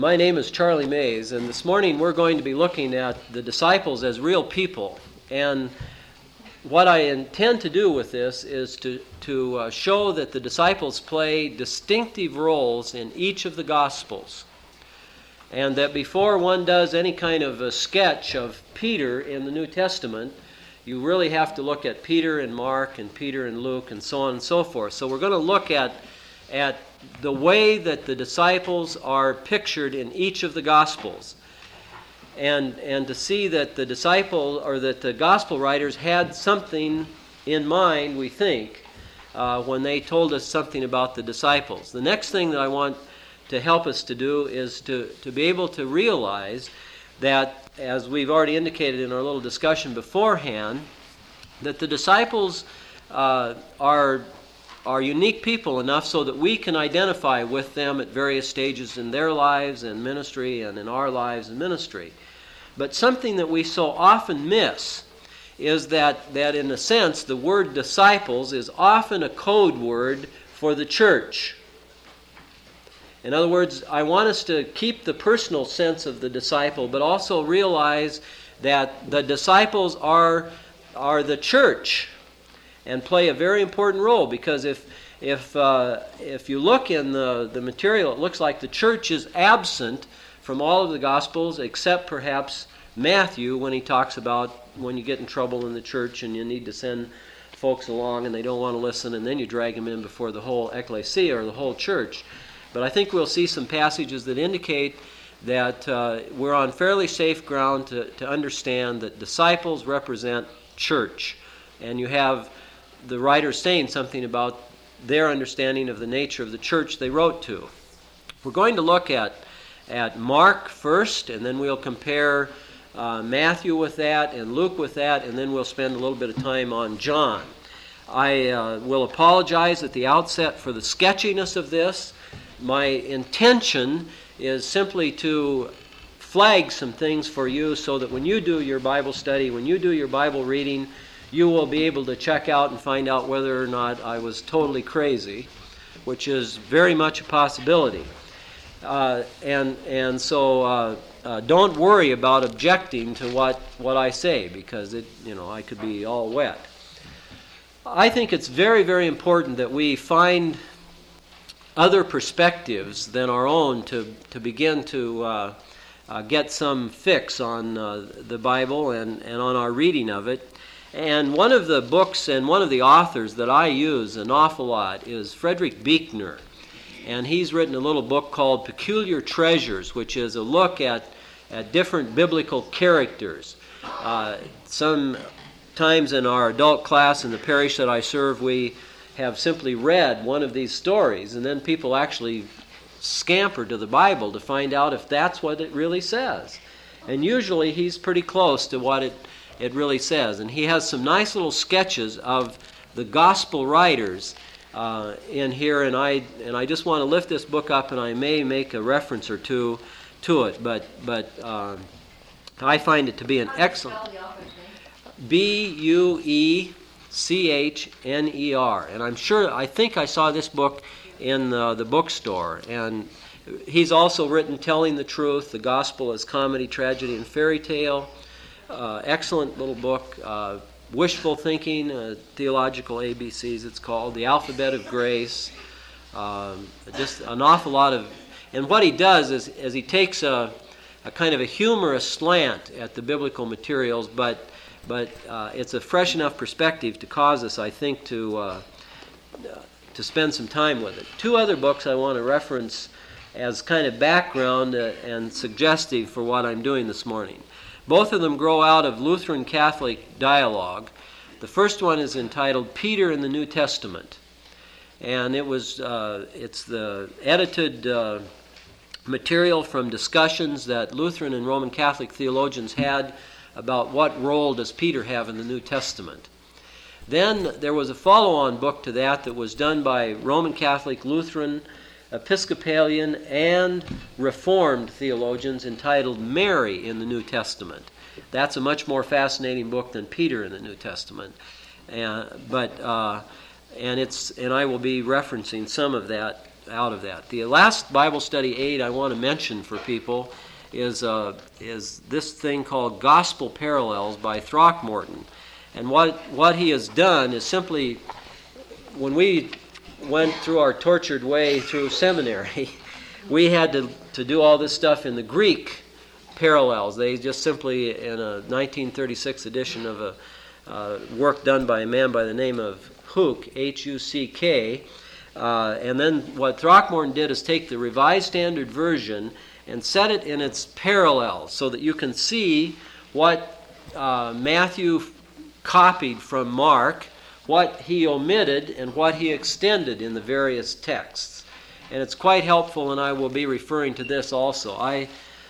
My name is Charlie Mays, and this morning we're going to be looking at the disciples as real people. And what I intend to do with this is to show that the disciples play distinctive roles in each of the Gospels. And that before one does any kind of a sketch of Peter in the New Testament, you really have to look at Peter and Mark and Peter and Luke and so on and so forth. So we're going to look at the way that the disciples are pictured in each of the Gospels. And to see that the disciple or that the Gospel writers had something in mind, we think, when they told us something about the disciples. The next thing that I want to help us to do is to be able to realize that, as we've already indicated in our little discussion beforehand, that the disciples are unique people enough so that we can identify with them at various stages in their lives and ministry and in our lives and ministry. But something that we so often miss is that in a sense the word disciples is often a code word for the church. In other words, I want us to keep the personal sense of the disciple, but also realize that the disciples are the church and play a very important role, because if you look in the material, it looks like the church is absent from all of the Gospels except perhaps Matthew, when he talks about when you get in trouble in the church and you need to send folks along and they don't want to listen, and then you drag them in before the whole ecclesia or the whole church. But I think we'll see some passages that indicate that we're on fairly safe ground to understand that disciples represent church. And you have the writers saying something about their understanding of the nature of the church they wrote to. We're going to look at Mark first, and then we'll compare Matthew with that and Luke with that, and then we'll spend a little bit of time on John. I will apologize at the outset for the sketchiness of this. My intention is simply to flag some things for you so that when you do your Bible study, when you do your Bible reading, you will be able to check out and find out whether or not I was totally crazy, which is very much a possibility. So don't worry about objecting to what I say, because I could be all wet. I think it's very, very important that we find other perspectives than our own to begin to get some fix on the Bible and on our reading of it. And one of the books and one of the authors that I use an awful lot is Frederick Buechner. And he's written a little book called Peculiar Treasures, which is a look at different biblical characters. Sometimes in our adult class in the parish that I serve, we have simply read one of these stories, and then people actually scamper to the Bible to find out if that's what it really says. And usually he's pretty close to what it really says. And he has some nice little sketches of the gospel writers in here, and I just want to lift this book up, and I may make a reference or two to it, but I find it to be an excellent. Buechner, and I think I saw this book in the bookstore. And he's also written Telling the Truth, the Gospel as Comedy, Tragedy, and Fairy Tale. Excellent little book. Wishful Thinking, Theological ABCs it's called. The Alphabet of Grace. Just an awful lot of... And what he does is he takes a kind of a humorous slant at the biblical materials, but it's a fresh enough perspective to cause us, I think, to spend some time with it. Two other books I want to reference as kind of background and suggestive for what I'm doing this morning. Both of them grow out of Lutheran Catholic dialogue. The first one is entitled Peter in the New Testament, and it's the edited material from discussions that Lutheran and Roman Catholic theologians had about what role does Peter have in the New Testament. Then there was a follow-on book to that was done by Roman Catholic, Lutheran, Episcopalian, and Reformed theologians entitled Mary in the New Testament. That's a much more fascinating book than Peter in the New Testament. And I will be referencing some of that out of that. The last Bible study aid I want to mention for people is this thing called Gospel Parallels by Throckmorton. And what he has done is simply, when we went through our tortured way through seminary, we had to do all this stuff in the Greek parallels. They just simply, in a 1936 edition of a work done by a man by the name of Huck, H-U-C-K, and then what Throckmorton did is take the Revised Standard Version and set it in its parallels so that you can see what Matthew copied from Mark, what he omitted, and what he extended in the various texts. And it's quite helpful, and I will be referring to this also. I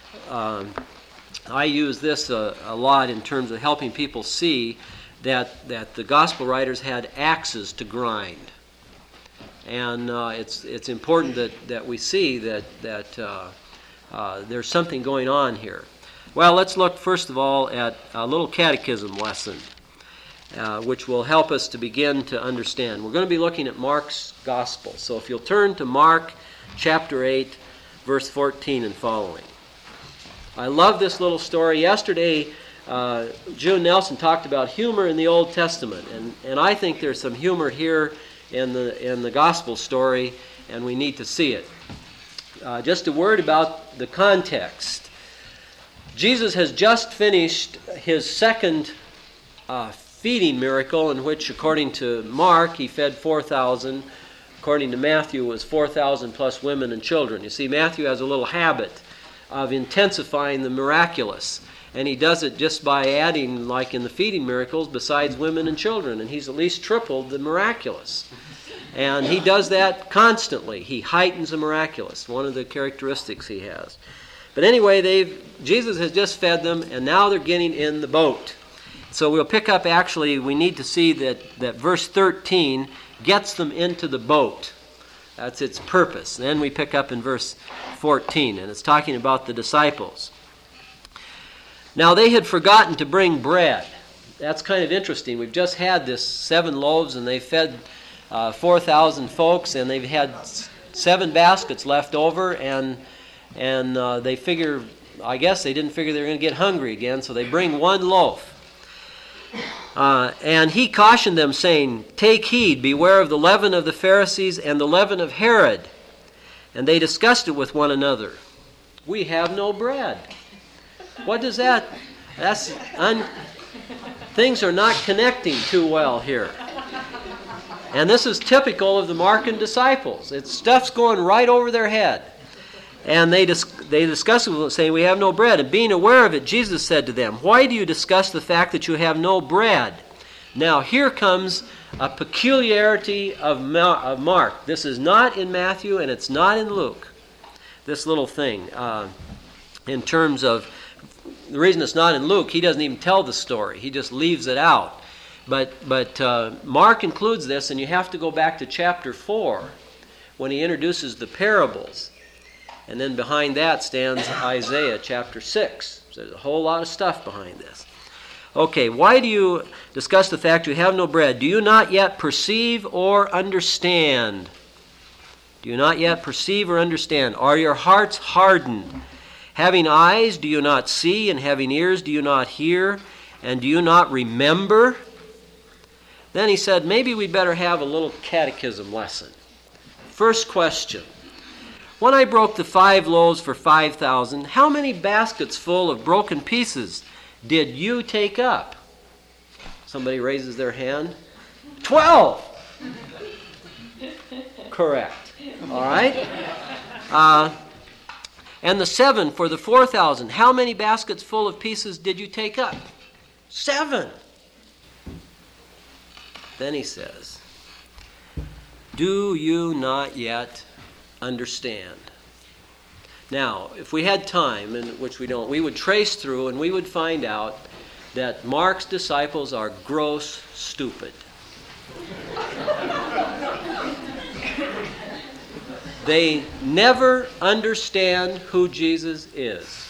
use this a lot in terms of helping people see that the gospel writers had axes to grind. And it's important that we see that there's something going on here. Well, let's look first of all at a little catechism lesson, which will help us to begin to understand. We're going to be looking at Mark's gospel. So if you'll turn to Mark chapter 8, verse 14 and following. I love this little story. Yesterday, June Nelson talked about humor in the Old Testament, and I think there's some humor here in the gospel story, and we need to see it. Just a word about the context. Jesus has just finished his second feeding miracle, in which, according to Mark, he fed 4,000. According to Matthew, it was 4,000 plus women and children. You see, Matthew has a little habit of intensifying the miraculous, and he does it just by adding, like in the feeding miracles, besides women and children, and he's at least tripled the miraculous. And he does that constantly. He heightens the miraculous, one of the characteristics he has. But anyway, Jesus has just fed them, and now they're getting in the boat. So we'll pick up, actually, we need to see that verse 13 gets them into the boat. That's its purpose. Then we pick up in verse 14, and it's talking about the disciples. Now they had forgotten to bring bread. That's kind of interesting. We've just had this 7 loaves, and they fed 4,000 folks, and they've had 7 baskets left over, and they figure, I guess they didn't figure they were going to get hungry again, so they bring 1 loaf. And he cautioned them, saying, "Take heed, beware of the leaven of the Pharisees and the leaven of Herod." And they discussed it with one another. "We have no bread." What does that? Things are not connecting too well here. And this is typical of the Markan disciples. Stuff's going right over their head. And they discuss it, saying, "We have no bread." And being aware of it, Jesus said to them, "Why do you discuss the fact that you have no bread?" Now here comes a peculiarity of Mark. This is not in Matthew, and it's not in Luke. This little thing, in terms of the reason it's not in Luke, he doesn't even tell the story. He just leaves it out. But Mark includes this, and you have to go back to chapter 4 when he introduces the parables. And then behind that stands Isaiah chapter 6. So there's a whole lot of stuff behind this. Okay, why do you discuss the fact you have no bread? Do you not yet perceive or understand? Do you not yet perceive or understand? Are your hearts hardened? Having eyes, do you not see? And having ears, do you not hear? And do you not remember? Then he said, maybe we'd better have a little catechism lesson. First question. When I broke the 5 loaves for 5,000, how many baskets full of broken pieces did you take up? Somebody raises their hand. 12! Correct. All right? And the 7 for the 4,000, how many baskets full of pieces did you take up? 7. Then he says, do you not yet understand? Now, if we had time, and which we don't, we would trace through and we would find out that Mark's disciples are gross stupid. They never understand who Jesus is.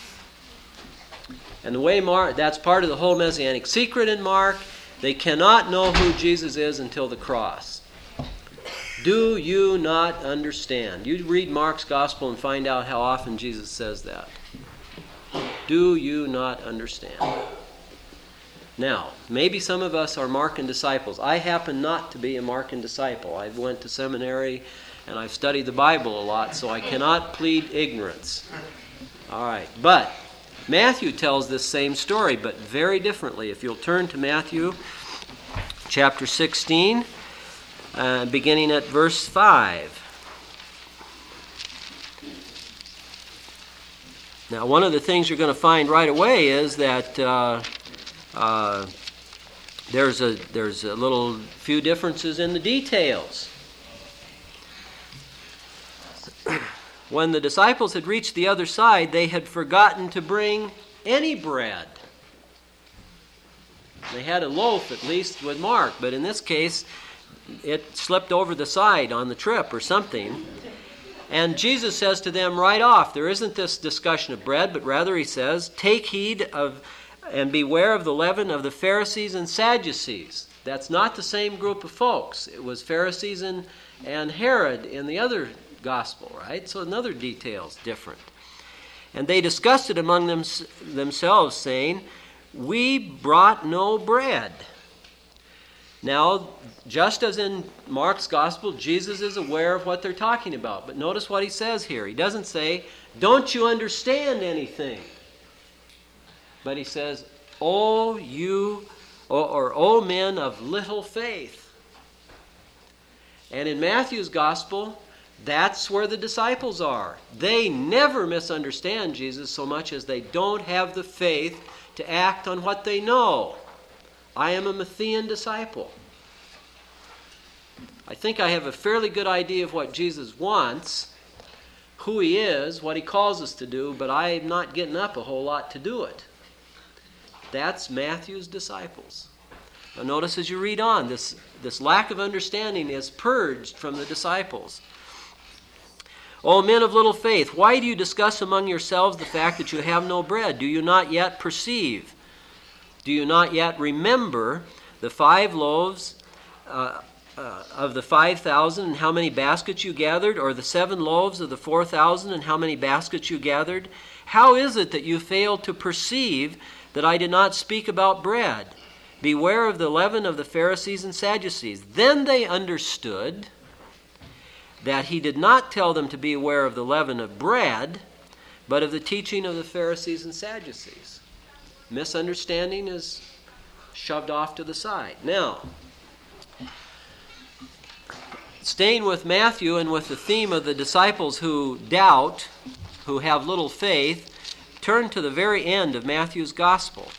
And the way that's part of the whole messianic secret in Mark. They cannot know who Jesus is until the cross. Do you not understand? You read Mark's Gospel and find out how often Jesus says that. Do you not understand? Now, maybe some of us are Markan disciples. I happen not to be a Markan disciple. I went to seminary and I've studied the Bible a lot, so I cannot plead ignorance. All right, but Matthew tells this same story, but very differently. If you'll turn to Matthew chapter 16, beginning at verse 5. Now, one of the things you're going to find right away is that there's a little few differences in the details. When the disciples had reached the other side, they had forgotten to bring any bread. They had a loaf, at least with Mark, but in this case, it slipped over the side on the trip or something. And Jesus says to them right off, there isn't this discussion of bread, but rather he says, take heed of and beware of the leaven of the Pharisees and Sadducees. That's not the same group of folks. It was Pharisees and Herod in the other gospel, right? So another detail's different. And they discussed it among themselves, saying, we brought no bread. Now, just as in Mark's gospel, Jesus is aware of what they're talking about. But notice what he says here. He doesn't say, don't you understand anything? But he says, O men of little faith. And in Matthew's gospel, that's where the disciples are. They never misunderstand Jesus so much as they don't have the faith to act on what they know. I am a Matthean disciple. I think I have a fairly good idea of what Jesus wants, who he is, what he calls us to do, but I'm not getting up a whole lot to do it. That's Matthew's disciples. Now notice as you read on, this lack of understanding is purged from the disciples. O men of little faith, why do you discuss among yourselves the fact that you have no bread? Do you not yet perceive? Do you not yet remember the 5 loaves of the 5,000 and how many baskets you gathered, or the 7 loaves of the 4,000 and how many baskets you gathered? How is it that you fail to perceive that I did not speak about bread? Beware of the leaven of the Pharisees and Sadducees. Then they understood that he did not tell them to be aware of the leaven of bread, but of the teaching of the Pharisees and Sadducees. Misunderstanding is shoved off to the side. Now, staying with Matthew and with the theme of the disciples who doubt, who have little faith, turn to the very end of Matthew's Gospel.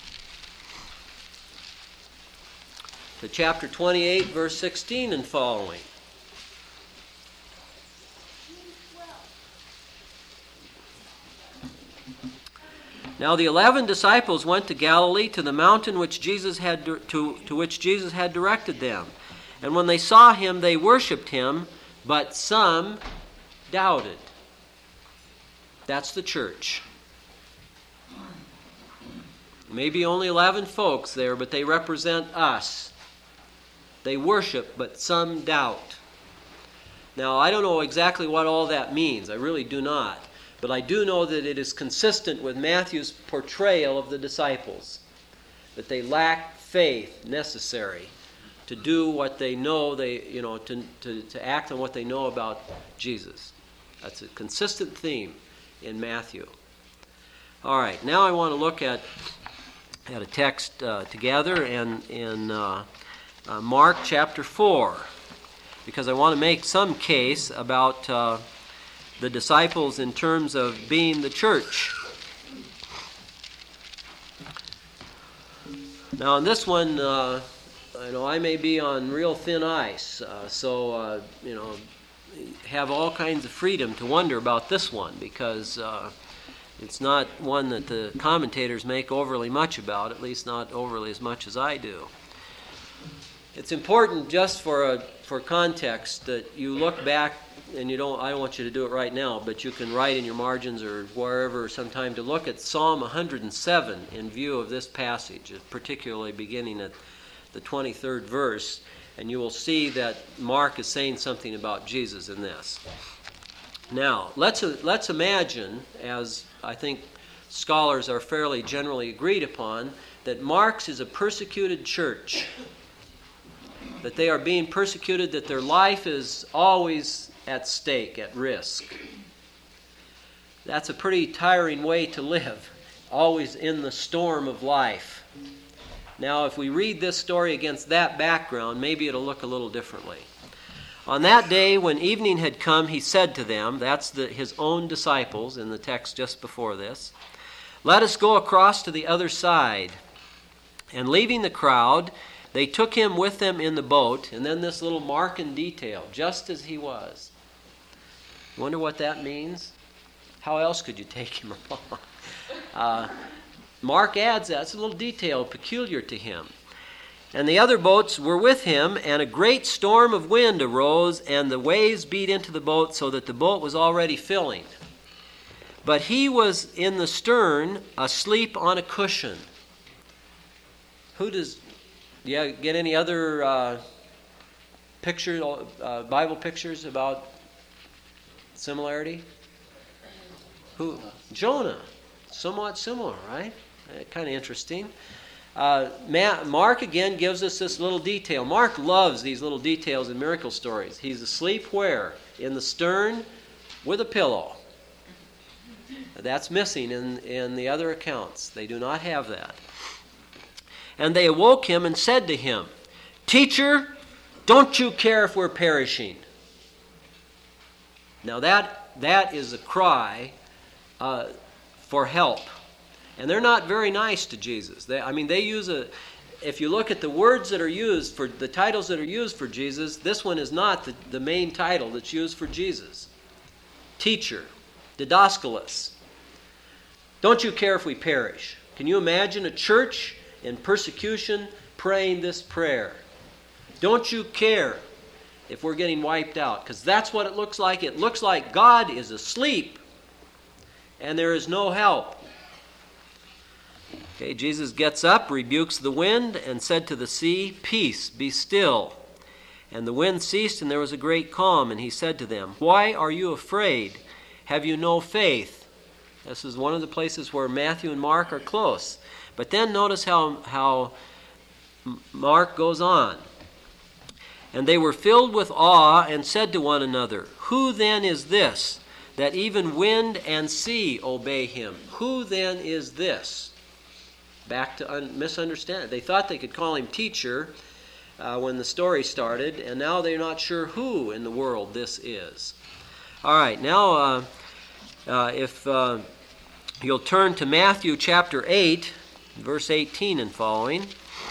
To chapter 28, verse 16 and following. Now the 11 disciples went to Galilee, to the mountain which Jesus had to which Jesus had directed them. And when they saw him, they worshipped him, but some doubted. That's the church. Maybe only 11 folks there, but they represent us. They worship, but some doubt. Now, I don't know exactly what all that means. I really do not. But I do know that it is consistent with Matthew's portrayal of the disciples, that they lack faith necessary to do what they know, to act on what they know about Jesus. That's a consistent theme in Matthew. All right, now I want to look at a text together in Mark chapter 4, because I want to make some case about the disciples in terms of being the church. Now, in this one, I may be on real thin ice, so have all kinds of freedom to wonder about this one, because it's not one that the commentators make overly much about, at least not overly as much as I do. It's important just for context that you look back, and I don't want you to do it right now, but you can write in your margins or wherever sometime to look at Psalm 107 in view of this passage, particularly beginning at the 23rd verse. And you will see that Mark is saying something about Jesus in this. Now, let's imagine, as I think scholars are fairly generally agreed upon, that Mark's is a persecuted church. That they are being persecuted, that their life is always at stake, at risk. That's a pretty tiring way to live, always in the storm of life. Now, if we read this story against that background, maybe it'll look a little differently. On that day, when evening had come, he said to them, that's his own disciples in the text just before this, "Let us go across to the other side." And leaving the crowd, they took him with them in the boat, and then this little mark and detail, just as he was. Wonder what that means? How else could you take him along? Mark adds that. It's a little detail peculiar to him. And the other boats were with him, and a great storm of wind arose, and the waves beat into the boat so that the boat was already filling. But he was in the stern, asleep on a cushion. Do you get any other Bible pictures about similarity? Who? Jonah. Somewhat similar, right? Kind of interesting. Mark again gives us this little detail. Mark loves these little details in miracle stories. He's asleep where? In the stern with a pillow. That's missing in the other accounts. They do not have that. And they awoke him and said to him, "Teacher, don't you care if we're perishing?" Now that is a cry for help. And they're not very nice to Jesus. They use if you look at the words that are used for the titles that are used for Jesus, this one is not the main title that's used for Jesus. Teacher, Didaskalos. Don't you care if we perish? Can you imagine a church in persecution praying this prayer? Don't you care if we're getting wiped out? Because that's what it looks like. It looks like God is asleep and there is no help. Okay, Jesus gets up, rebukes the wind, and said to the sea, "Peace, be still." And the wind ceased, and there was a great calm. And he said to them, "Why are you afraid? Have you no faith?" This is one of the places where Matthew and Mark are close. But then notice how Mark goes on. And they were filled with awe and said to one another, "Who then is this, that even wind and sea obey him?" Who then is this? Back to misunderstand. They thought they could call him teacher when the story started, and now they're not sure who in the world this is. All right, now if you'll turn to Matthew chapter 8, verse 18 and following.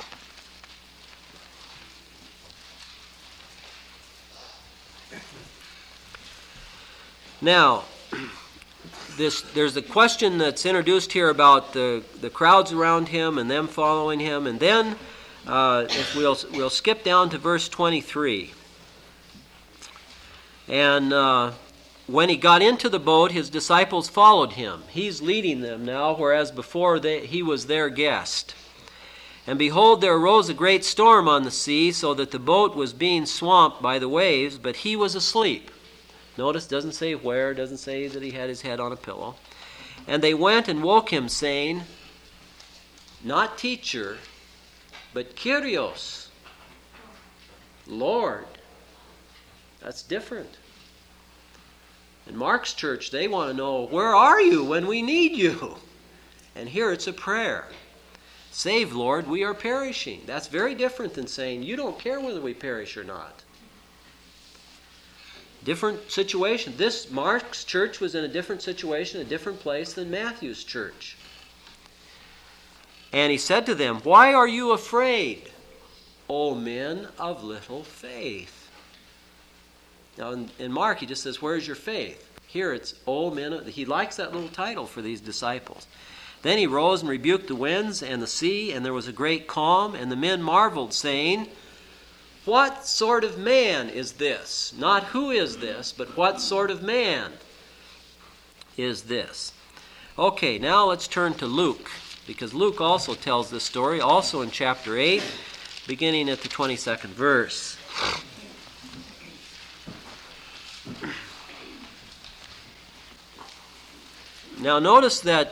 Now, there's a question that's introduced here about the crowds around him and them following him, and then if we'll skip down to verse 23. And when he got into the boat, his disciples followed him. He's leading them now, whereas before he was their guest. And behold, there arose a great storm on the sea, so that the boat was being swamped by the waves, but he was asleep. Notice, doesn't say where, doesn't say that he had his head on a pillow. And they went and woke him, saying, not teacher, but Kyrios, Lord. That's different. In Mark's church, they want to know, where are you when we need you? And here it's a prayer. Save, Lord, we are perishing. That's very different than saying, you don't care whether we perish or not. Different situation. This Mark's church was in a different situation, a different place than Matthew's church. And he said to them, why are you afraid, O men of little faith? Now in Mark he just says, where's your faith? Here it's, O men. He likes that little title for these disciples. Then he rose and rebuked the winds and the sea, and there was a great calm, and the men marveled, saying, what sort of man is this? Not who is this, but what sort of man is this? Okay, now let's turn to Luke, because Luke also tells this story, also in chapter 8, beginning at the 22nd verse. Now notice that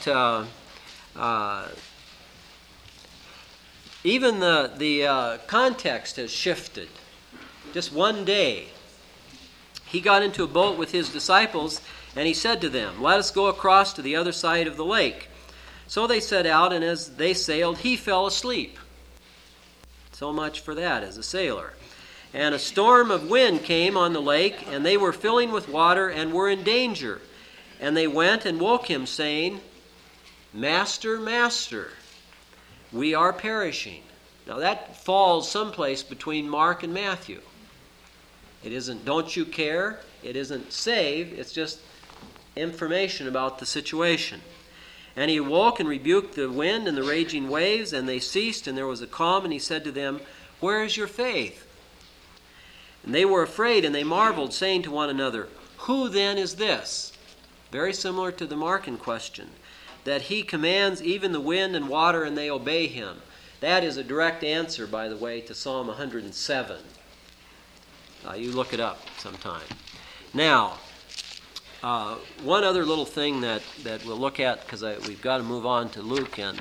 even the context has shifted. Just one day, he got into a boat with his disciples, and he said to them, "Let us go across to the other side of the lake." So they set out, and as they sailed, he fell asleep. So much for that as a sailor. And a storm of wind came on the lake, and they were filling with water and were in danger. And they went and woke him, saying, "Master, Master, we are perishing." Now that falls someplace between Mark and Matthew. It isn't "don't you care," it isn't "save," it's just information about the situation. And he awoke and rebuked the wind and the raging waves, and they ceased, and there was a calm, and he said to them, "Where is your faith?" And they were afraid, and they marveled, saying to one another, "Who then is this?" Very similar to the Markan question, that he commands even the wind and water, and they obey him. That is a direct answer, by the way, to Psalm 107. You look it up sometime. Now, one other little thing that we'll look at, because we've got to move on to Luke and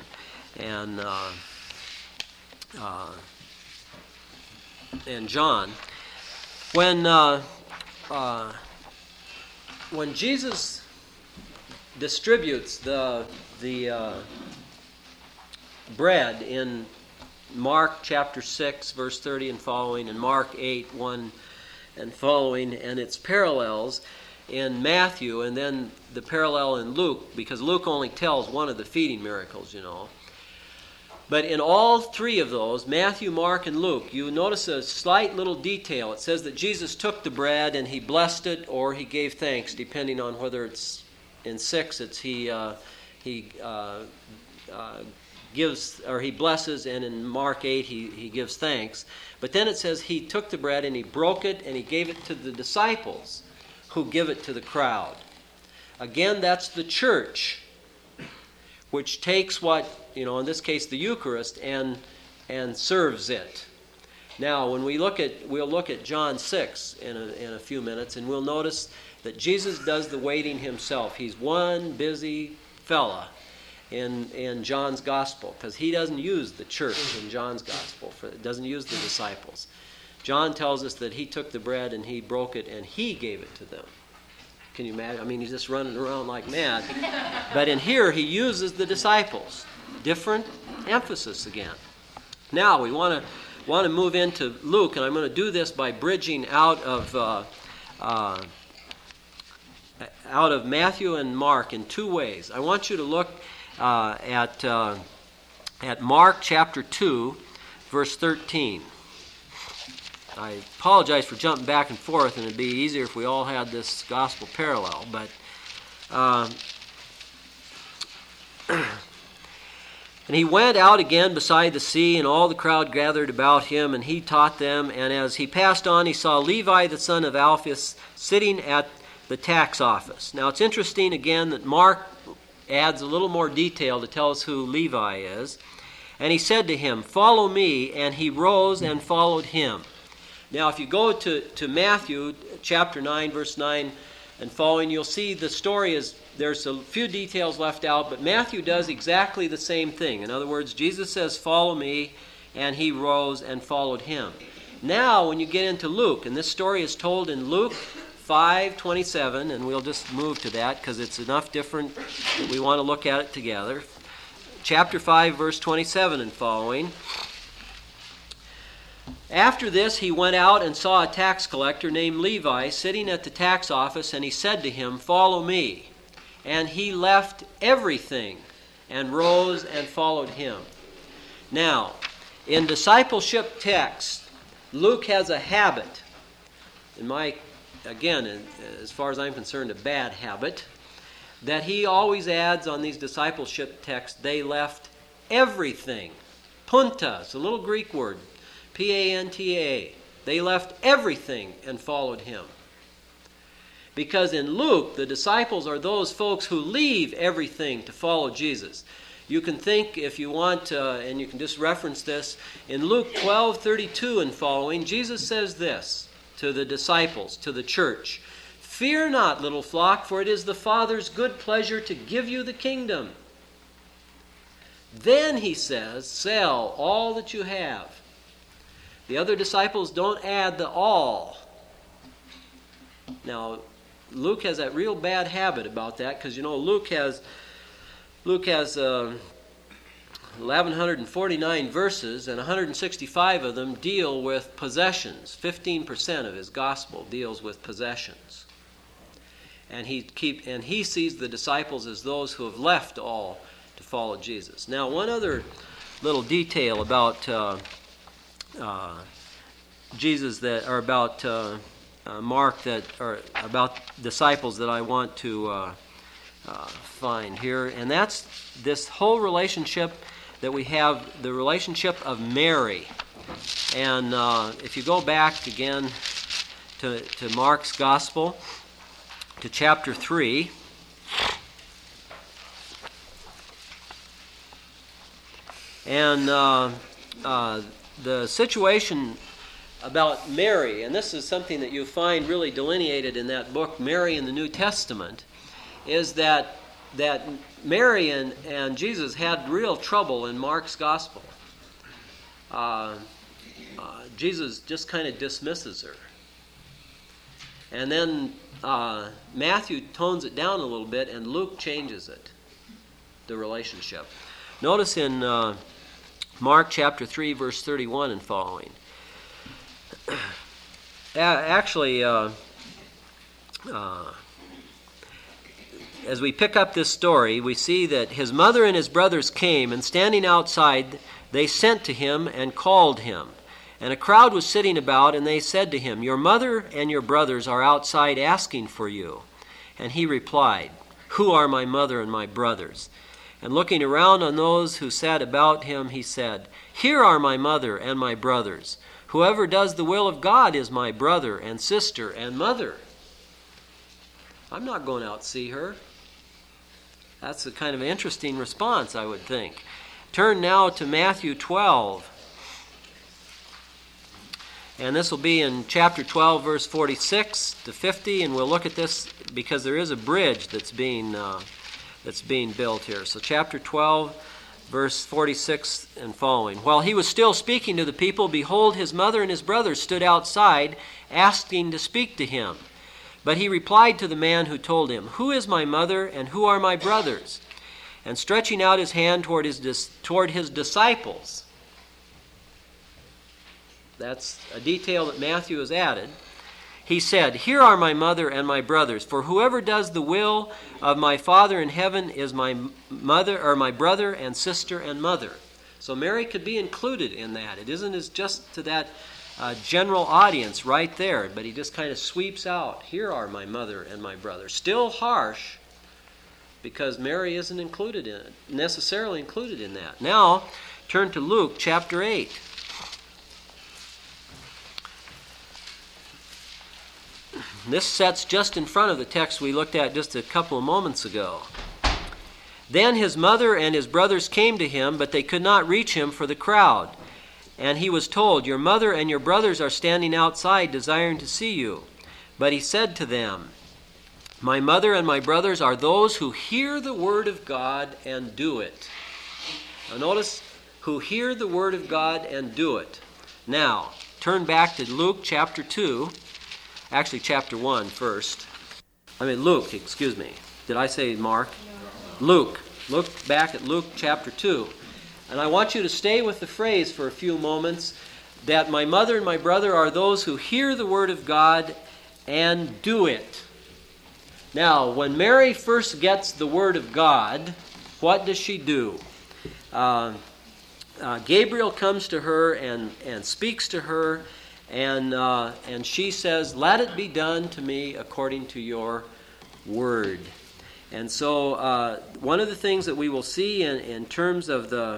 John. When Jesus distributes the bread in Mark chapter 6, verse 30 and following, and Mark 8, 1 and following, and its parallels in Matthew, and then the parallel in Luke, because Luke only tells one of the feeding miracles, But in all three of those, Matthew, Mark, and Luke, you notice a slight little detail. It says that Jesus took the bread and he blessed it, or he gave thanks, depending on whether it's in 6, it's he gives, or he blesses, and in Mark 8 he gives thanks. But then it says he took the bread and he broke it and he gave it to the disciples, who give it to the crowd. Again, that's the church, which takes what, in this case the Eucharist, and serves it. Now, when we'll look at John 6 in a few minutes, and we'll notice that Jesus does the waiting himself. He's one busy fella in John's gospel, because he doesn't use the church in John's gospel. Doesn't use the disciples. John tells us that he took the bread and he broke it and he gave it to them. Can you imagine? I mean, he's just running around like mad. But in here, he uses the disciples. Different emphasis again. Now, we want to move into Luke, and I'm going to do this by bridging out of Matthew and Mark in two ways. I want you to look at Mark chapter 2, verse 13. I apologize for jumping back and forth, and it'd be easier if we all had this gospel parallel, but and he went out again beside the sea, and all the crowd gathered about him, and he taught them. And as he passed on, he saw Levi the son of Alphaeus sitting at the tax office. Now it's interesting again that Mark adds a little more detail to tell us who Levi is. And he said to him, "Follow me," and he rose and followed him. Now, if you go to Matthew chapter 9, verse 9 and following, you'll see the story there's a few details left out, but Matthew does exactly the same thing. In other words, Jesus says, "Follow me," and he rose and followed him. Now, when you get into Luke, and this story is told in Luke 5:27, and we'll just move to that because it's enough different that we want to look at it together. Chapter 5, verse 27 and following. After this, he went out and saw a tax collector named Levi sitting at the tax office, and he said to him, "Follow me." And he left everything and rose and followed him. Now, in discipleship text, Luke has a habit, again, as far as I'm concerned, a bad habit, that he always adds on these discipleship texts, they left everything. Punta, it's a little Greek word. P-A-N-T-A. They left everything and followed him. Because in Luke, the disciples are those folks who leave everything to follow Jesus. You can think, if you want, and you can just reference this, in Luke 12:32 and following, Jesus says this to the disciples, to the church, "Fear not, little flock, for it is the Father's good pleasure to give you the kingdom." Then, he says, sell all that you have. The other disciples don't add the all. Now, Luke has that real bad habit about that, because Luke has 1,149 verses, and 165 of them deal with possessions. 15% of his gospel deals with possessions. And he sees the disciples as those who have left all to follow Jesus. Now, one other little detail about Jesus about Mark, or about disciples, that I want to find here, and that's this whole relationship that we have, the relationship of Mary. And if you go back again to Mark's Gospel, to chapter 3, and the situation about Mary, and this is something that you find really delineated in that book, Mary in the New Testament, is that Mary and Jesus had real trouble in Mark's Gospel. Jesus just kind of dismisses her. And then Matthew tones it down a little bit, and Luke changes it, the relationship. Notice in Mark chapter 3, verse 31 and following. Actually, as we pick up this story, we see that his mother and his brothers came, and standing outside, they sent to him and called him. And a crowd was sitting about, and they said to him, "Your mother and your brothers are outside asking for you." And he replied, "Who are my mother and my brothers?" And looking around on those who sat about him, he said, "Here are my mother and my brothers. Whoever does the will of God is my brother and sister and mother." I'm not going out to see her. That's a kind of interesting response, I would think. Turn now to Matthew 12. And this will be in chapter 12, verse 46 to 50, and we'll look at this because there is a bridge that's being built here. So chapter 12, verse 46 and following. While he was still speaking to the people, behold, his mother and his brothers stood outside, asking to speak to him. But he replied to the man who told him, "Who is my mother and who are my brothers?" And stretching out his hand toward his disciples. That's a detail that Matthew has added. He said, "Here are my mother and my brothers, for whoever does the will of my Father in heaven is my mother, or my brother and sister and mother." So Mary could be included in that. It isn't as just to that general audience right there, but he just kind of sweeps out, "Here are my mother and my brother." Still harsh, because Mary isn't necessarily included in that. Now, turn to Luke chapter 8. This sets just in front of the text we looked at just a couple of moments ago. Then his mother and his brothers came to him, but they could not reach him for the crowd. And he was told, "Your mother and your brothers are standing outside, desiring to see you." But he said to them, "My mother and my brothers are those who hear the word of God and do it." Now notice, who hear the word of God and do it. Now, turn back to Luke chapter 2. Actually, chapter 1 first. Luke, excuse me. Did I say Mark? No. Luke. Look back at Luke chapter 2. And I want you to stay with the phrase for a few moments, that my mother and my brother are those who hear the word of God and do it. Now, when Mary first gets the word of God, what does she do? Gabriel comes to her and speaks to her, and she says, "Let it be done to me according to your word." And so one of the things that we will see in terms of the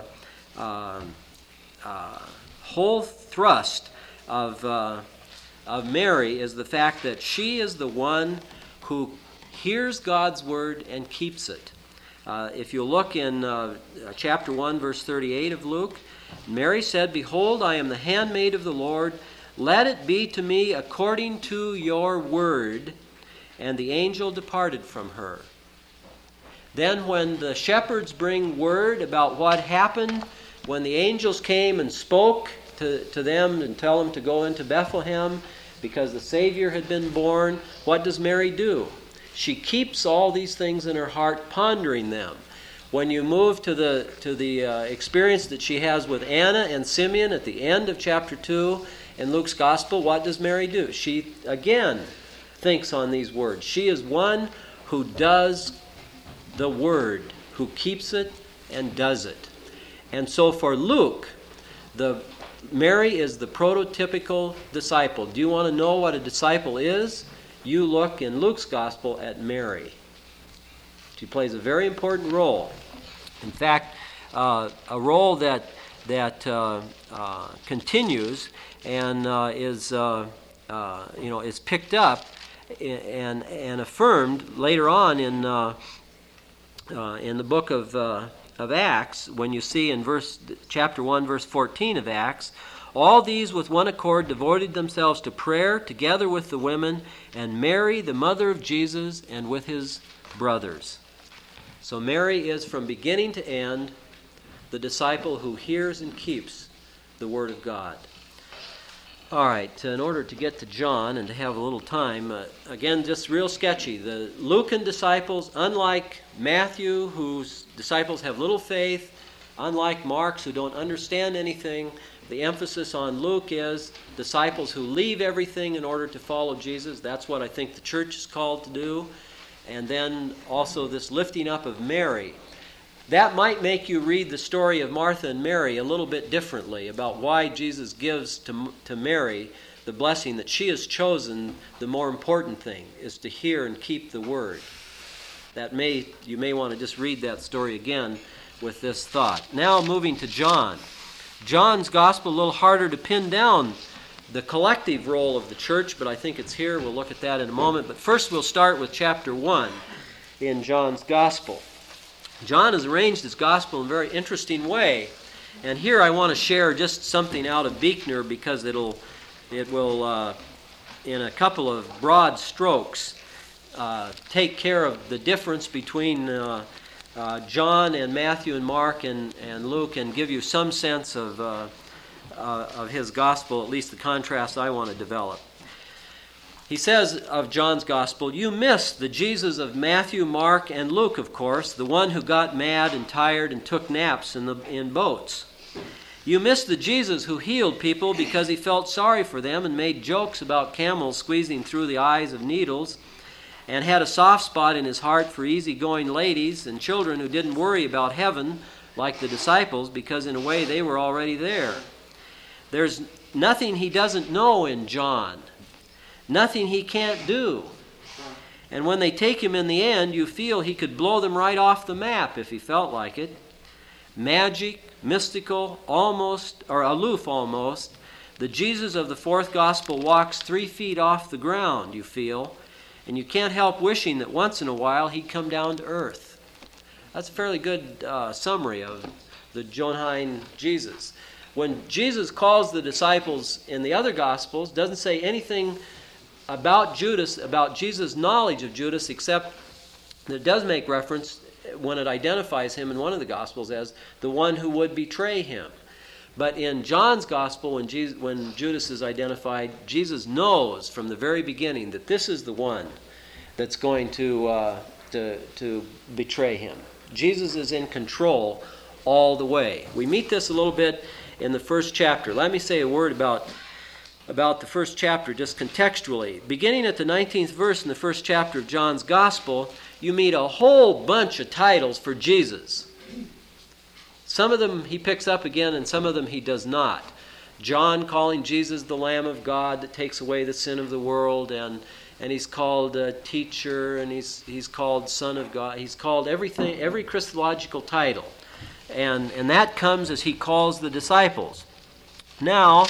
whole thrust of Mary is the fact that she is the one who hears God's word and keeps it. If you look in chapter 1, verse 38 of Luke, Mary said, "Behold, I am the handmaid of the Lord. Let it be to me according to your word." And the angel departed from her. Then when the shepherds bring word about what happened, when the angels came and spoke to them and tell them to go into Bethlehem because the Savior had been born, what does Mary do? She keeps all these things in her heart, pondering them. When you move to the experience that she has with Anna and Simeon at the end of chapter 2 in Luke's Gospel, what does Mary do? She again thinks on these words. She is one who does the Word, who keeps it and does it. And so for Luke, Mary is the prototypical disciple. Do you want to know what a disciple is? You look in Luke's Gospel at Mary. She plays a very important role. In fact, a role that continues and is picked up and affirmed later on in the book of Acts, when you see in chapter 1, verse 14 of Acts, "All these with one accord devoted themselves to prayer together with the women and Mary, the mother of Jesus, and with his brothers." So Mary is from beginning to end the disciple who hears and keeps the Word of God. All right, in order to get to John and to have a little time, again, just real sketchy. The Lucan disciples, unlike Matthew, whose disciples have little faith, unlike Mark's, who don't understand anything, the emphasis on Luke is disciples who leave everything in order to follow Jesus. That's what I think the church is called to do. And then also this lifting up of Mary. That might make you read the story of Martha and Mary a little bit differently about why Jesus gives to Mary the blessing that she has chosen. The more important thing is to hear and keep the Word. You may want to just read that story again with this thought. Now moving to John. John's Gospel, a little harder to pin down the collective role of the church, but I think it's here. We'll look at that in a moment. But first we'll start with chapter 1 in John's Gospel. John has arranged his Gospel in a very interesting way. And here I want to share just something out of Buechner because it will, in a couple of broad strokes, take care of the difference between John and Matthew and Mark and Luke, and give you some sense of his Gospel, at least the contrast I want to develop. He says of John's Gospel, "You miss the Jesus of Matthew, Mark, and Luke, of course, the one who got mad and tired and took naps in boats. You miss the Jesus who healed people because he felt sorry for them and made jokes about camels squeezing through the eyes of needles, and had a soft spot in his heart for easygoing ladies and children who didn't worry about heaven like the disciples because in a way they were already there. There's nothing he doesn't know in John. Nothing he can't do. And when they take him in the end, you feel he could blow them right off the map if he felt like it. Magic, mystical, almost, or aloof almost. The Jesus of the fourth Gospel walks 3 feet off the ground, you feel, and you can't help wishing that once in a while he'd come down to earth." That's a fairly good summary of the Johannine Jesus. When Jesus calls the disciples in the other Gospels, doesn't say anything about Judas, about Jesus' knowledge of Judas, except that it does make reference when it identifies him in one of the Gospels as the one who would betray him. But in John's Gospel, when Judas is identified, Jesus knows from the very beginning that this is the one that's going to betray him. Jesus is in control all the way. We meet this a little bit in the first chapter. Let me say a word about the first chapter just contextually. Beginning at the 19th verse in the first chapter of John's Gospel, you meet a whole bunch of titles for Jesus. Some of them he picks up again and some of them he does not. John calling Jesus the Lamb of God that takes away the sin of the world, and he's called teacher, and he's called Son of God. He's called everything, every Christological title. And that comes as he calls the disciples. Now,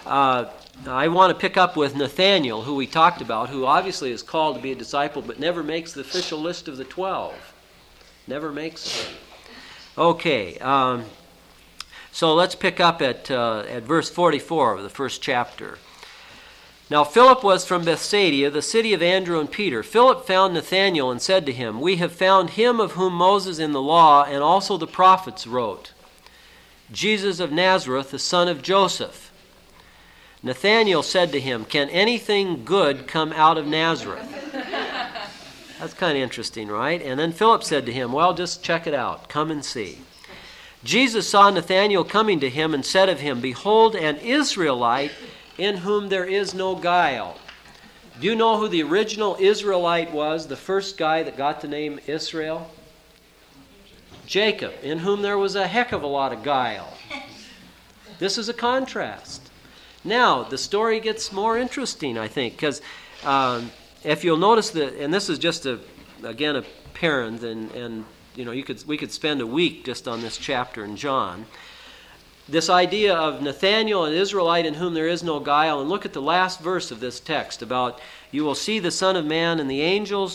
I want to pick up with Nathanael, who we talked about, who obviously is called to be a disciple but never makes the official list of the 12. Never makes. Okay, so let's pick up at verse 44 of the first chapter. Now Philip was from Bethsaida, the city of Andrew and Peter. Philip found Nathanael and said to him, "We have found him of whom Moses in the law and also the prophets wrote, Jesus of Nazareth, the son of Joseph." Nathanael said to him, "Can anything good come out of Nazareth?" That's kind of interesting, right? And then Philip said to him, "Well, just check it out. Come and see." Jesus saw Nathanael coming to him and said of him, "Behold, an Israelite in whom there is no guile." Do you know who the original Israelite was, the first guy that got the name Israel? Jacob, in whom there was a heck of a lot of guile. This is a contrast. Now, the story gets more interesting, I think, because if you'll notice that, and this is just a parent, and you know, we could spend a week just on this chapter in John. This idea of Nathanael, an Israelite in whom there is no guile, and look at the last verse of this text about, "You will see the Son of Man and the angels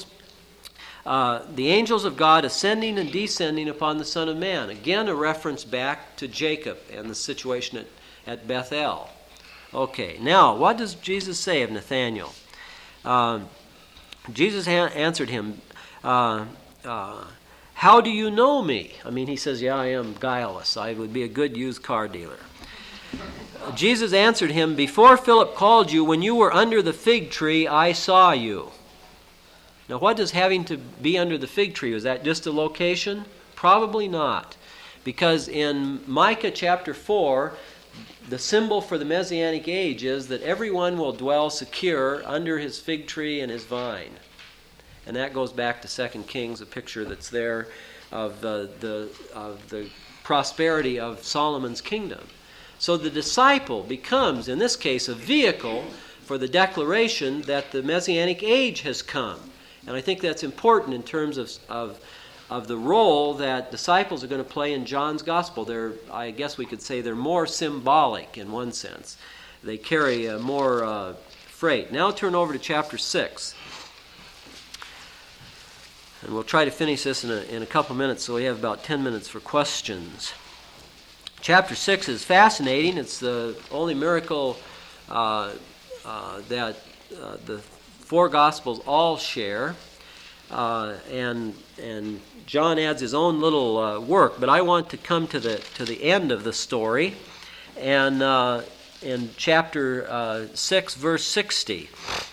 of God ascending and descending upon the Son of Man." Again, a reference back to Jacob and the situation at Bethel. Okay, now, what does Jesus say of Nathanael? Jesus answered him, "How do you know me?" I mean, he says, "Yeah, I am guileless. I would be a good used car dealer." Jesus answered him, "Before Philip called you, when you were under the fig tree, I saw you." Now, what does having to be under the fig tree? Was that just a location? Probably not. Because in Micah chapter 4, the symbol for the Messianic age is that everyone will dwell secure under his fig tree and his vine. And that goes back to 2 Kings, a picture that's there of the prosperity of Solomon's kingdom. So the disciple becomes, in this case, a vehicle for the declaration that the Messianic age has come. And I think that's important in terms of the role that disciples are going to play in John's gospel. I guess we could say they're more symbolic in one sense. They carry more freight. Now turn over to chapter 6. And we'll try to finish this in a couple minutes, so we have about 10 minutes for questions. Chapter 6 is fascinating. It's the only miracle that the four Gospels all share. And John adds his own little work, but I want to come to the end of the story, and in chapter 6, verse 60.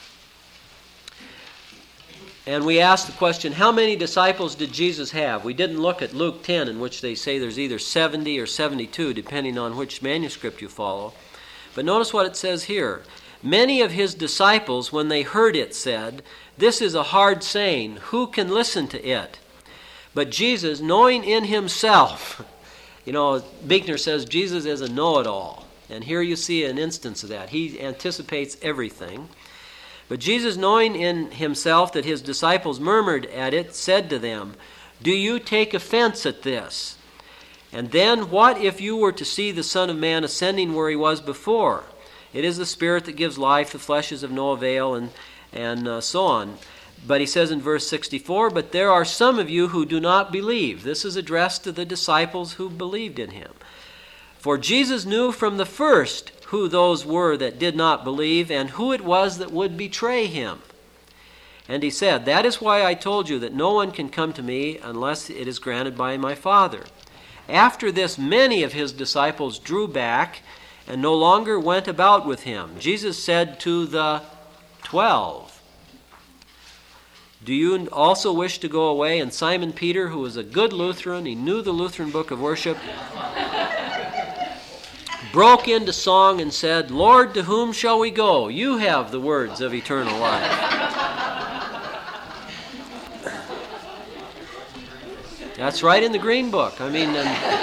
And we asked the question, how many disciples did Jesus have? We didn't look at Luke 10, in which they say there's either 70 or 72, depending on which manuscript you follow. But notice what it says here. Many of his disciples, when they heard it, said, "This is a hard saying. Who can listen to it?" But Jesus, knowing in himself, Buechner says Jesus is a know-it-all. And here you see an instance of that. He anticipates everything. But Jesus, knowing in himself that his disciples murmured at it, said to them, "Do you take offense at this? And then what if you were to see the Son of Man ascending where he was before? It is the Spirit that gives life, the flesh is of no avail," and so on. But he says in verse 64, "But there are some of you who do not believe." This is addressed to the disciples who believed in him. "For Jesus knew from the first who those were that did not believe and who it was that would betray him. And he said, that is why I told you that no one can come to me unless it is granted by my Father." After this, many of his disciples drew back and no longer went about with him. Jesus said to the 12, "Do you also wish to go away?" And Simon Peter, who was a good Lutheran, he knew the Lutheran Book of Worship, broke into song and said, "Lord, to whom shall we go? You have the words of eternal life." That's right in the Green Book. I mean,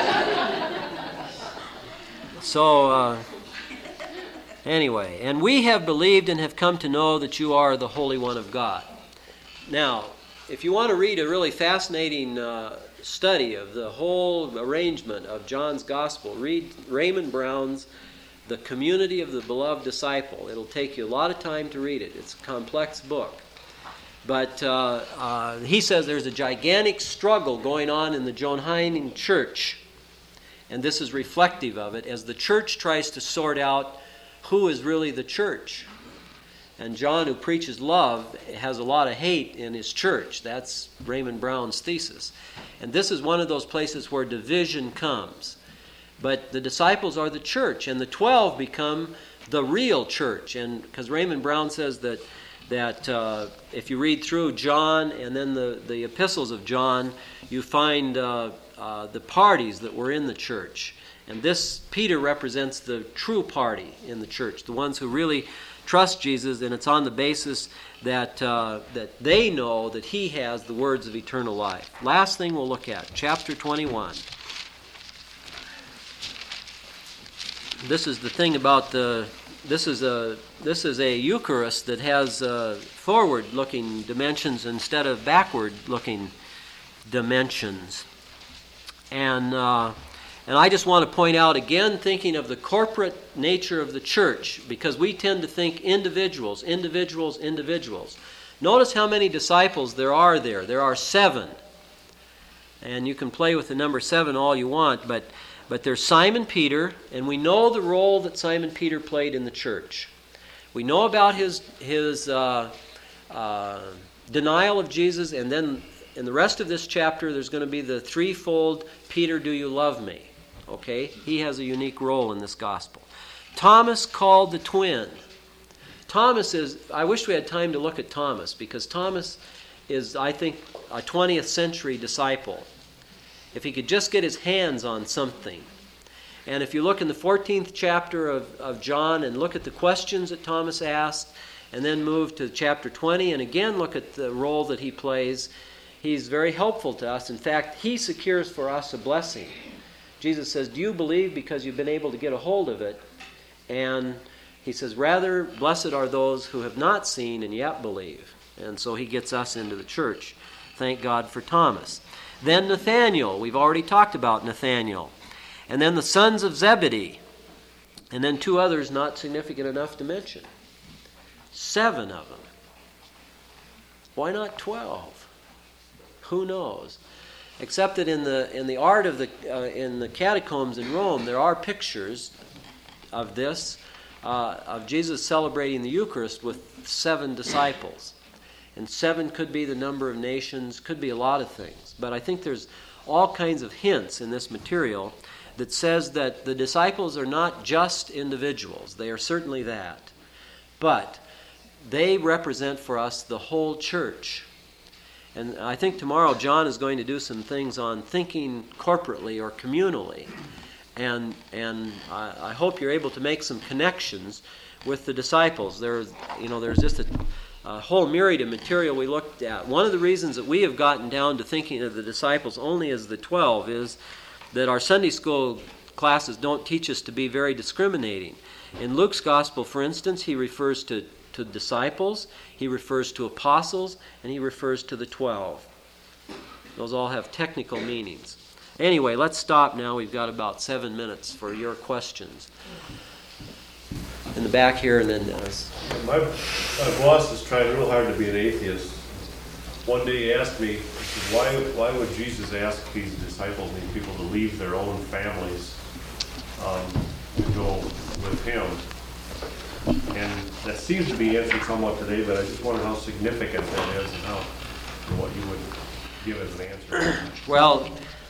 anyway, "And we have believed and have come to know that you are the Holy One of God." Now, if you want to read a really fascinating study of the whole arrangement of John's Gospel, read Raymond Brown's The Community of the Beloved Disciple. It'll take you a lot of time to read it. It's a complex book. But he says there's a gigantic struggle going on in the Johannine church. And this is reflective of it as the church tries to sort out who is really the church. And John, who preaches love, has a lot of hate in his church. That's Raymond Brown's thesis. And this is one of those places where division comes. But the disciples are the church, and the 12 become the real church. And because Raymond Brown says that if you read through John and then the epistles of John, you find the parties that were in the church. And this, Peter represents the true party in the church, the ones who really trust Jesus, and it's on the basis that they know that he has the words of eternal life. Last thing we'll look at, chapter 21. This is the thing about this is a Eucharist that has forward-looking dimensions instead of backward-looking dimensions. And I just want to point out again, thinking of the corporate nature of the church, because we tend to think individuals. Notice how many disciples there are there. There are 7. And you can play with the number 7 all you want, but there's Simon Peter, and we know the role that Simon Peter played in the church. We know about his denial of Jesus, and then in the rest of this chapter there's going to be the threefold, Peter, do you love me? Okay, he has a unique role in this gospel. Thomas, called the twin. Thomas is, I wish we had time to look at Thomas, because Thomas is, I think, a 20th century disciple. If he could just get his hands on something. And if you look in the 14th chapter of John and look at the questions that Thomas asked, and then move to chapter 20 and again look at the role that he plays, he's very helpful to us. In fact, he secures for us a blessing. Jesus says, do you believe because you've been able to get a hold of it? And he says, rather, blessed are those who have not seen and yet believe. And so he gets us into the church. Thank God for Thomas. Then Nathanael. We've already talked about Nathanael. And then the sons of Zebedee. And then 2 others not significant enough to mention. 7 of them. Why not 12? Who knows? Except that in the art of in the catacombs in Rome, there are pictures of this, of Jesus celebrating the Eucharist with 7 disciples. And 7 could be the number of nations, could be a lot of things. But I think there's all kinds of hints in this material that says that the disciples are not just individuals. They are certainly that. But they represent for us the whole church. And I think tomorrow John is going to do some things on thinking corporately or communally. And I hope you're able to make some connections with the disciples. There's just a whole myriad of material we looked at. One of the reasons that we have gotten down to thinking of the disciples only as the 12 is that our Sunday school classes don't teach us to be very discriminating. In Luke's gospel, for instance, he refers to disciples, he refers to apostles, and he refers to the 12. Those all have technical meanings. Anyway, let's stop now. We've got about 7 minutes for your questions. In the back here, and then my boss is trying real hard to be an atheist. One day he asked me, why would Jesus ask these disciples, these people, to leave their own families to go with him? And that seems to be answered somewhat today, but I just wonder how significant that is and what you would give as an answer. Well,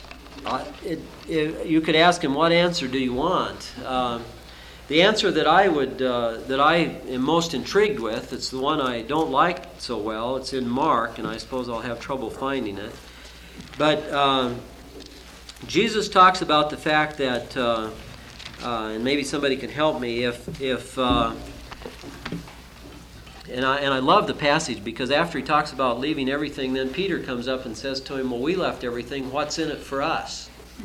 you could ask him, what answer do you want? The answer that I am most intrigued with, it's the one I don't like so well. It's in Mark, and I suppose I'll have trouble finding it. But Jesus talks about the fact that, and maybe somebody can help me, and I love the passage, because after he talks about leaving everything, then Peter comes up and says to him, well, we left everything, what's in it for us?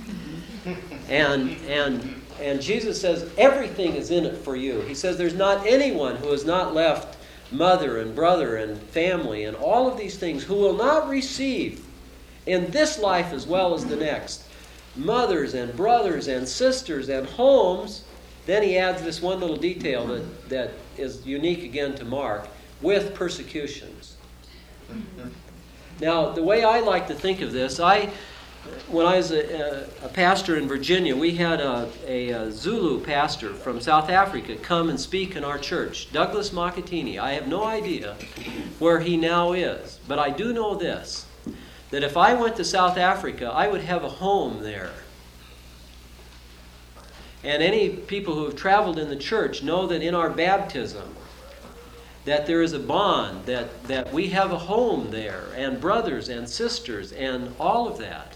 And Jesus says, everything is in it for you. He says, there's not anyone who has not left mother and brother and family and all of these things who will not receive in this life as well as the next mothers and brothers and sisters and homes. Then he adds this one little detail that is unique again to Mark, with persecutions. Now, the way I like to think of this, when I was a pastor in Virginia, we had a Zulu pastor from South Africa come and speak in our church, Douglas Makatini. I have no idea where he now is, but I do know this, that if I went to South Africa, I would have a home there. And any people who have traveled in the church know that in our baptism, that there is a bond, that we have a home there, and brothers and sisters and all of that.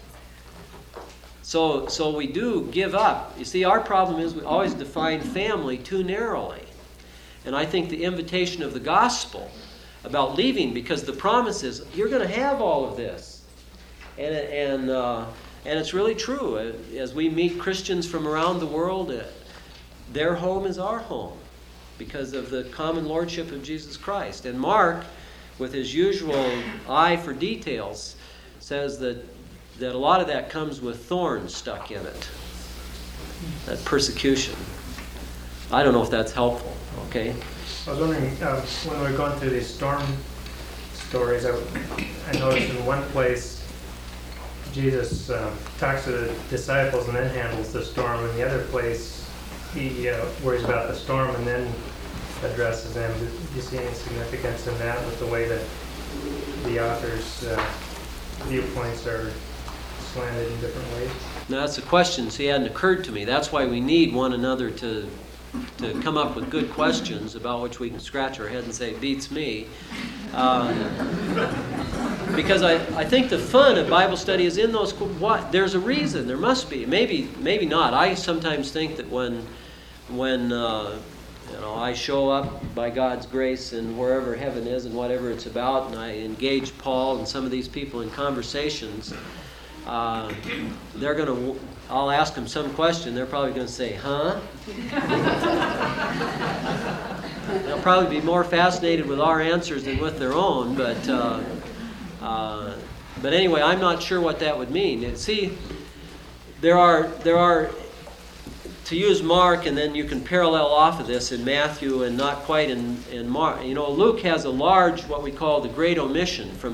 So we do give up. You see, our problem is we always define family too narrowly. And I think the invitation of the gospel about leaving, because the promise is you're going to have all of this. And it's really true. As we meet Christians from around the world, their home is our home, because of the common lordship of Jesus Christ. And Mark, with his usual eye for details, says that a lot of that comes with thorns stuck in it. That persecution. I don't know if that's helpful, okay? I was wondering, when we were going through these storm stories, I noticed in one place Jesus talks to the disciples and then handles the storm. In the other place, he worries about the storm and then addresses them. Do you see any significance in that with the way that the author's viewpoints are slanted in different ways? Now, that's a question. See, it hadn't occurred to me. That's why we need one another to come up with good questions about which we can scratch our head and say, beats me. Because I think the fun of Bible study is in those. There's a reason. There must be. Maybe not. I sometimes think that when I show up by God's grace in wherever heaven is and whatever it's about, and I engage Paul and some of these people in conversations, I'll ask them some question. They're probably going to say, huh? They'll probably be more fascinated with our answers than with their own, but anyway, I'm not sure what that would mean. And see, there are, to use Mark, and then you can parallel off of this in Matthew and not quite in Mark. You know, Luke has a large, what we call the great omission from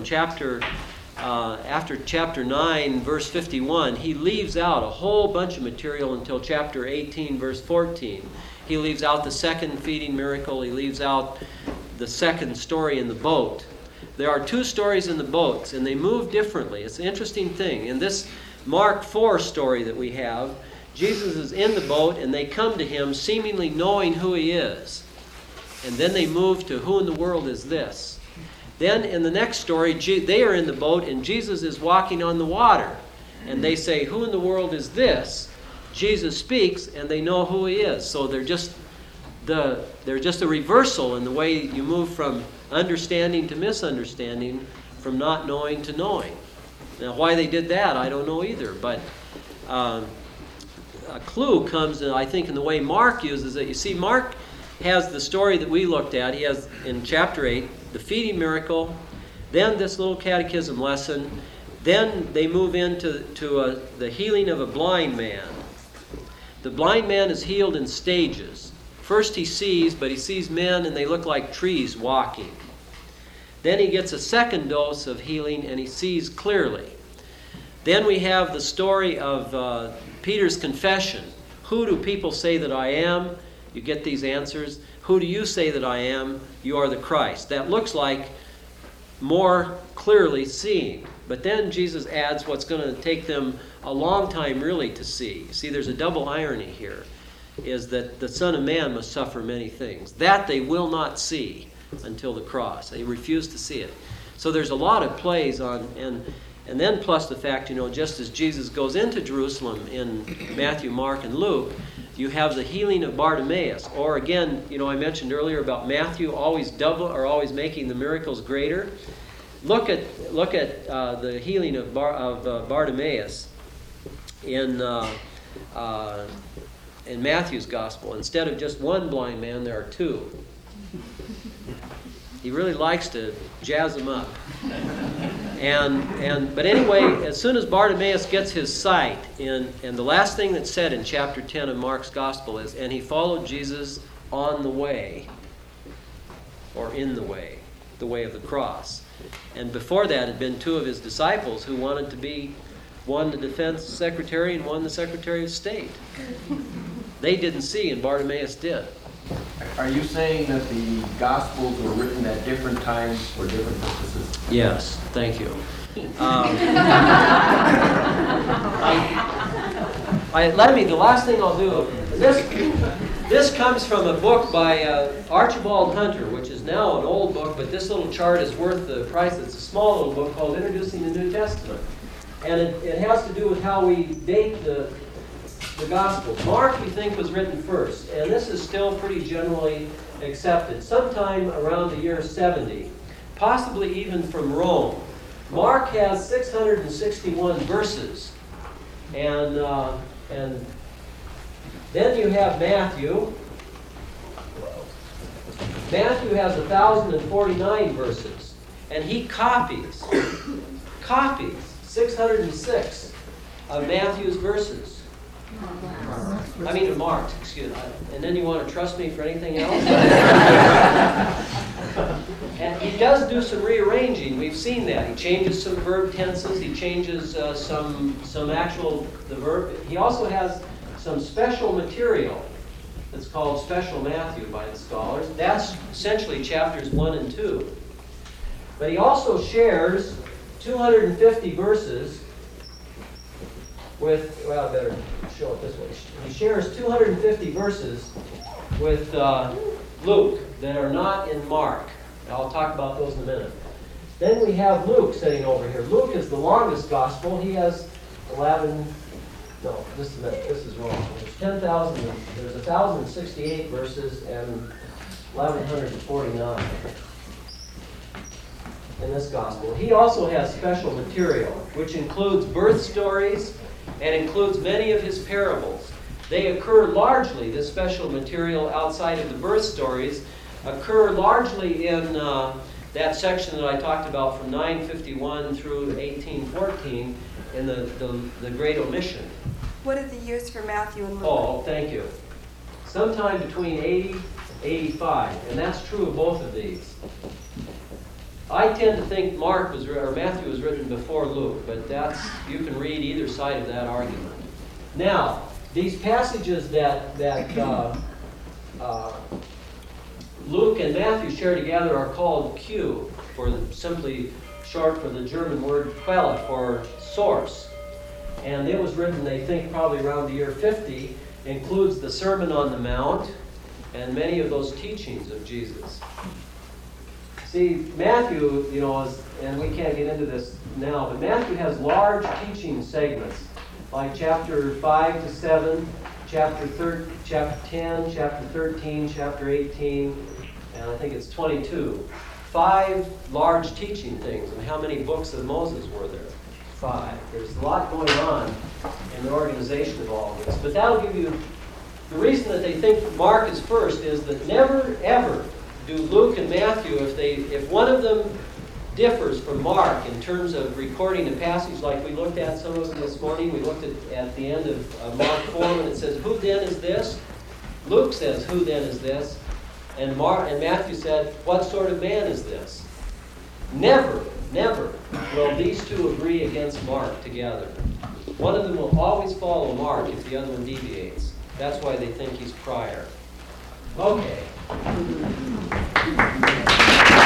after chapter 9, verse 51. He leaves out a whole bunch of material until chapter 18, verse 14. He leaves out the second feeding miracle. He leaves out the second story in the boat. There are two stories in the boats, and they move differently. It's an interesting thing. In this Mark 4 story that we have, Jesus is in the boat, and they come to him seemingly knowing who he is. And then they move to, who in the world is this? Then in the next story, they are in the boat, and Jesus is walking on the water. And they say, who in the world is this? Jesus speaks, and they know who he is. So they're just a reversal in the way you move from understanding to misunderstanding, from not knowing to knowing. Now, why they did that, I don't know either. But a clue comes, I think, in the way Mark uses it. You see, Mark has the story that we looked at. He has, in chapter 8, the feeding miracle, then this little catechism lesson, then they move into the healing of a blind man. The blind man is healed in stages. First he sees, but he sees men and they look like trees walking. Then he gets a second dose of healing and he sees clearly. Then we have the story of Peter's confession. Who do people say that I am? You get these answers. Who do you say that I am? You are the Christ. That looks like more clearly seeing. But then Jesus adds what's going to take them a long time really to see. See, there's a double irony here, is that the Son of Man must suffer many things. That they will not see until the cross. They refuse to see it. So there's a lot of plays on, and then plus the fact, just as Jesus goes into Jerusalem in Matthew, Mark, and Luke, you have the healing of Bartimaeus. Or again, I mentioned earlier about Matthew always making the miracles greater. Look at the healing of Bartimaeus in Matthew's gospel. Instead of just one blind man, there are two. He really likes to jazz them up. But anyway, as soon as Bartimaeus gets his sight, and the last thing that's said in chapter 10 of Mark's gospel is, and he followed Jesus on the way, or in the way of the cross. And before that had been 2 of his disciples who wanted to be one the defense secretary and one the secretary of state. They didn't see, and Bartimaeus did. Are you saying that the Gospels were written at different times for different purposes? Yes, thank you. The last thing I'll do, this comes from a book by Archibald Hunter, which is now an old book, but this little chart is worth the price. It's a small little book called Introducing the New Testament. And it has to do with how we date the Gospels. Mark, we think, was written first, and this is still pretty generally accepted. Sometime around the year 70, possibly even from Rome. Mark has 661 verses, and then you have Matthew. Matthew has 1,049 verses, and he copies 606 of Matthew's verses. I mean, of Mark's, excuse me. And then you want to trust me for anything else? And he does do some rearranging. We've seen that. He changes some verb tenses. He changes some actual the verb. He also has some special material that's called Special Matthew by the scholars. That's essentially chapters 1 and 2. But he also shares 250 verses with, well, I better show it this way. He shares 250 verses with Luke that are not in Mark. I'll talk about those in a minute. Then we have Luke sitting over here. Luke is the longest gospel. He has 11, no, just a minute, this is wrong. There's 1,068 verses and 1,149 in this gospel. He also has special material, which includes birth stories and includes many of his parables. They occur largely, this special material outside of the birth stories, occur largely in that section that I talked about from 951 through 1814 in the Great Omission. What are the years for Matthew and Luke? Oh, thank you. Sometime between 80, 85, and that's true of both of these. I tend to think Matthew was written before Luke, but you can read either side of that argument. Now, these passages that Luke and Matthew share together are called Q, simply short for the German word Quelle, for source. And it was written, they think, probably around the year 50, includes the Sermon on the Mount and many of those teachings of Jesus. See, Matthew, and we can't get into this now, but Matthew has large teaching segments, like chapter 5 to 7, chapter 10, chapter 13, chapter 18, and I think it's 22. 5 large teaching things. And how many books of Moses were there? 5. There's a lot going on in the organization of all of this. But that'll give you, the reason that they think Mark is first is that never, ever do Luke and Matthew, if one of them differs from Mark in terms of recording a passage like we looked at some of them this morning. We looked at the end of Mark 4 when it says, "Who then is this?" Luke says, "Who then is this?" And Matthew said, "What sort of man is this?" Never will these two agree against Mark together. One of them will always follow Mark if the other one deviates. That's why they think he's prior. Okay.